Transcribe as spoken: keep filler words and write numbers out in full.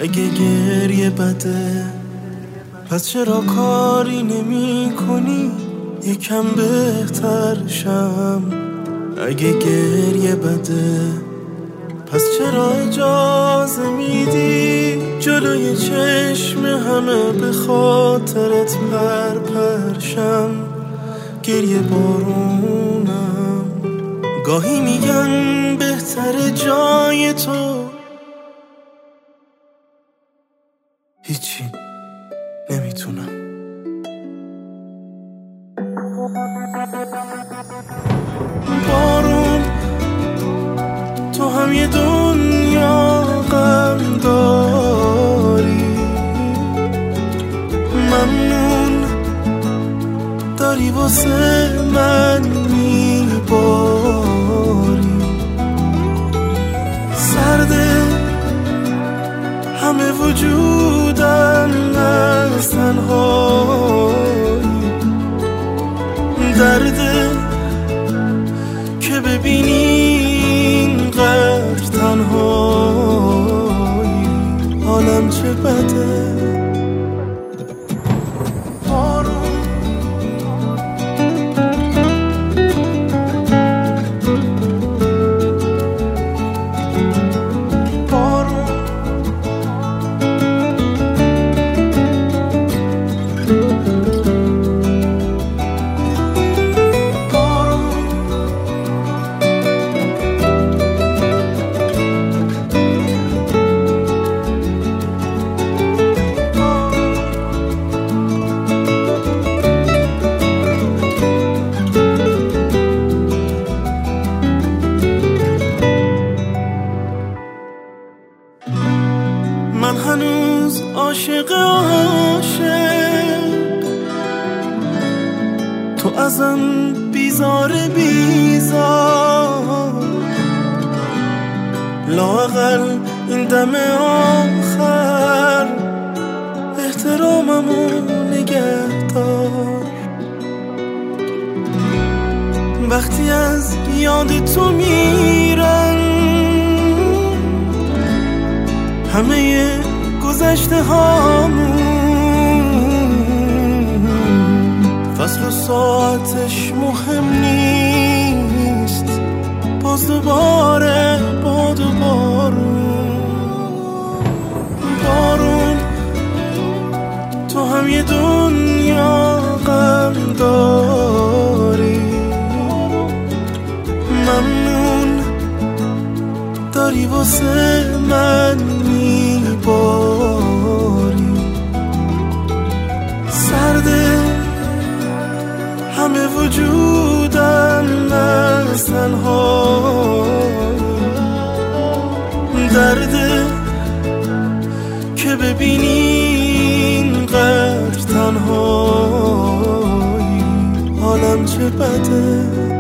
اگه گریه بده پس چرا کاری نمی کنی یکم بهتر شم؟ اگه گریه بده پس چرا اجازه میدی جلوی چشم همه به خاطرت پر پرشم؟ گریه بارونم گاهی میگن بهتر جای تو هیچی نمیتونم. بارون تو هم یه دنیا غم داری، ممنون داری واسه من میباری. سرده همه وجودم از تنهایی، درده که ببینی اینقدر تنهایی حالم چه بده. من هنوز عاشق عاشق، تو ازم بیزار بیزار، لااقل این دم آخر احتراممو نگه دار. وقتی از یاد تو میرم همه گذشته هامون، فصل و ساعتش مهم نیست، باز دوباره باد و بارون. بارون تو هم یه دنیا غم داری، ممنون داری واسه من میباری. سرده همه وجودم از تنهایی، درده که ببینی اینقدر تنهایی حالم چه بده.